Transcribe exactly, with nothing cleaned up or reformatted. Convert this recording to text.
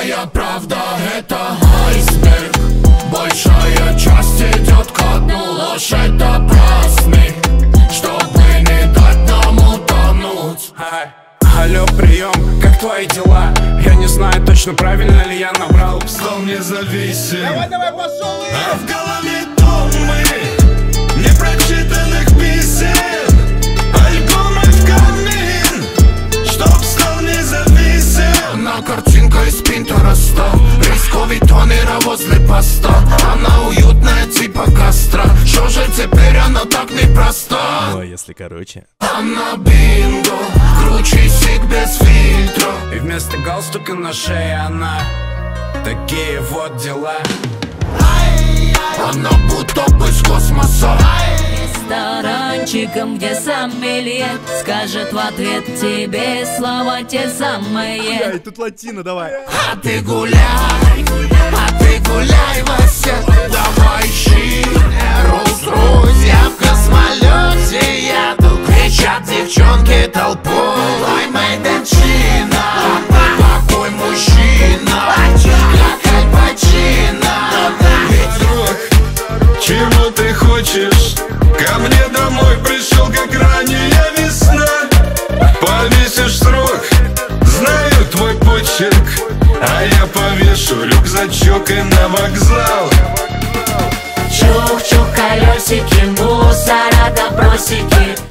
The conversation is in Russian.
Чистая правда — это айсберг. Большая часть идет ко дну. Ложь — это праздник, чтобы не дать нам утонуть. Алло, прием, как твои дела? Я не знаю точно, правильно ли я набрал. Стал независим. Давай, давай, пошел! А в голове томмы непрочитанных писем, альбомы в камин, чтоб стал независим. На картинка из Пинтереста, рисковый тонера возле поста. Она уютная типа костра. Что же теперь она так непроста? Ну а если короче? Она бинго, круче сик без фильтра. И вместо галстука на шее она. Такие вот дела. Она будто бы с космоса. Ресторанчиком, где сомелье скажет в ответ тебе слова те самые. Ай, тут латино, давай. А ты гуляй, а ты гуляй, Вася. Давай ищи Rolls-Royce, я в космолете еду. Кричат девчонки толпой: I made in China. Какой мужчина, как Аль Пачино. Чего ты хочешь? Ко мне домой пришел, как ранняя весна. Повесишь срок, знаю твой почерк, а я повешу рюкзачок и на вокзал. Чух-чух, колесики, мусора, добросики.